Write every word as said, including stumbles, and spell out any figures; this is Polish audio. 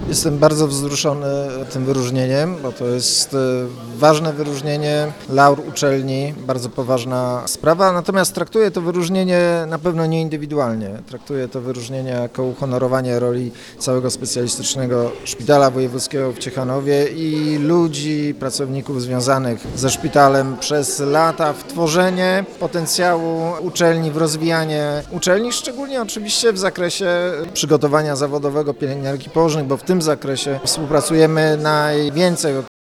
Jestem bardzo wzruszony tym wyróżnieniem, bo to jest ważne wyróżnienie, laur uczelni, bardzo poważna sprawa, natomiast traktuję to wyróżnienie na pewno nie indywidualnie. Traktuję to wyróżnienie jako uhonorowanie roli całego specjalistycznego szpitala wojewódzkiego w Ciechanowie i ludzi, pracowników związanych ze szpitalem przez lata w tworzenie potencjału uczelni, w rozwijanie uczelni, szczególnie oczywiście w zakresie przygotowania zawodowego pielęgniarek i położnych, bo w tym zakresie współpracujemy najwięcej od